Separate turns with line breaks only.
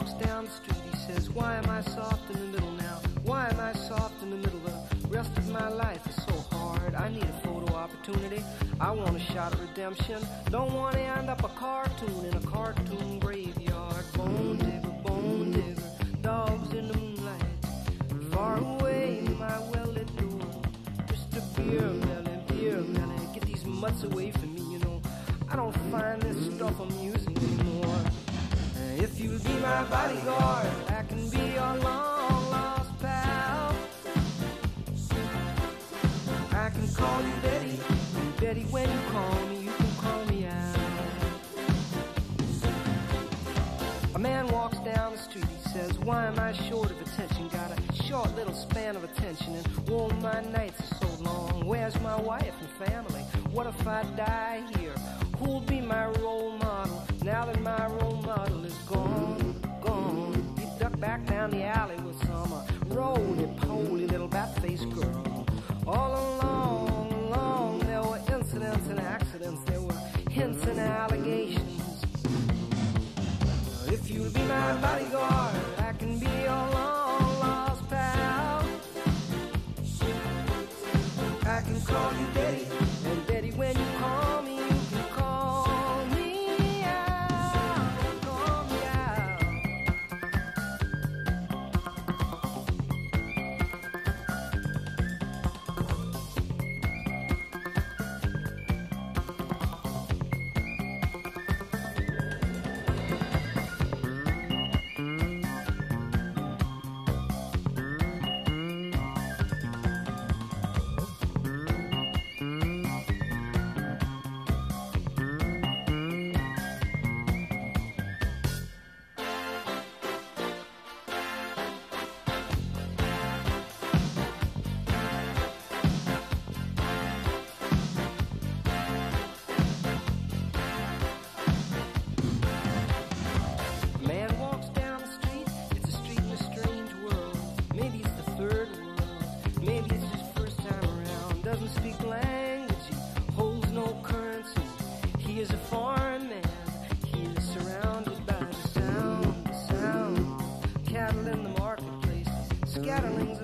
walks down the street, he says, why am I soft in the middle now? Why am I soft in the middle? The rest of my life is so hard. I need a photo opportunity. I want a shot of redemption. Don't want to end up a cartoon in a cartoon graveyard. Bone digger, dogs in the moonlight. Far away, my well-lit door. Just a beer melon. Get these mutts away from me, you know. I don't find this stuff amusing anymore. If you'll be my bodyguard, I can be your long-lost pal. I can call you Betty, and Betty, when you call me, you can call me out. A man walks down the street, he says, why am I short of attention? Got a short little span of attention, and oh, my nights are so long. Where's my wife and family? What if I die here? Who'll be my role model now that my role model is gone? You duck back down the alley with some roly-poly little bat-faced girl. All along, there were incidents and accidents. There were hints and allegations. If you'll be my bodyguard, I can be your long-lost pal. I can call you Betty, and Betty, when you call me, you can call me out. Call me out. Scatterlings